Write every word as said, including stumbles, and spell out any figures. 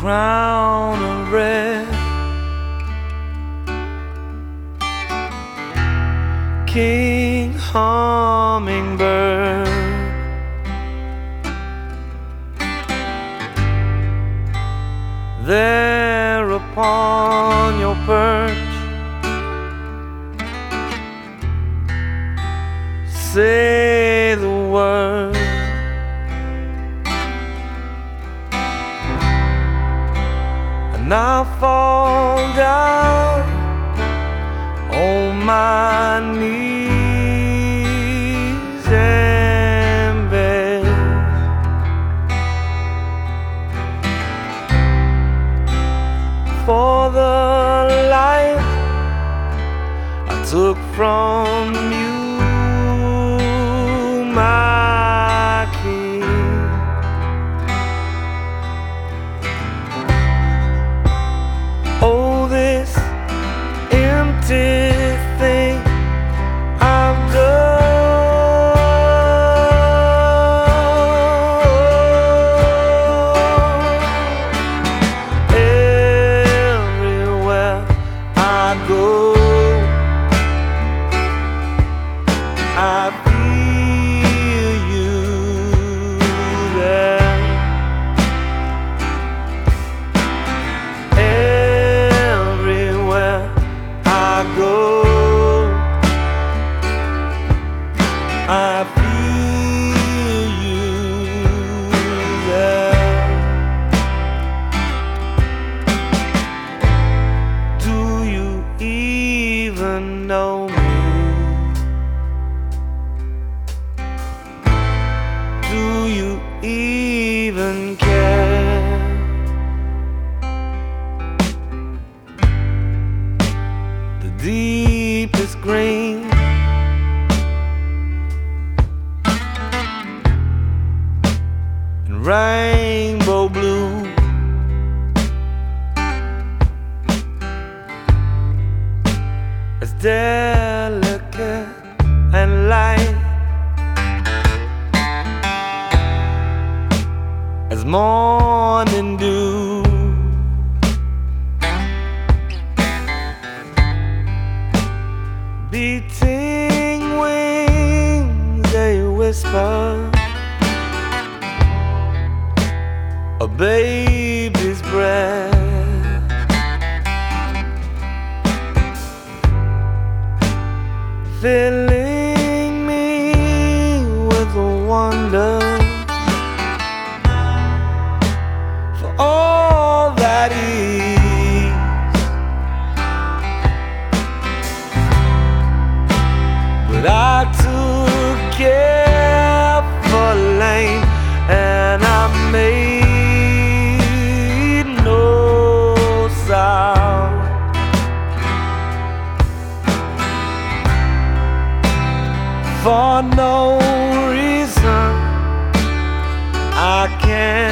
crown of red, King Hummingbird. There upon your perch, say the word, and I'll fall down on my knees and beg for the life I took from you, my king. Oh, this empty thing I've done. Everywhere I go, I feel you there. Everywhere I go, I feel you there. Do you even know me? Do you even care? The deepest green and rainbow blue, as delicate and light as morning dew. Beating wings, they whisper a baby's breath, filling me with wonder for all that is. But I took careful aim and I made no sound. For no reason I can't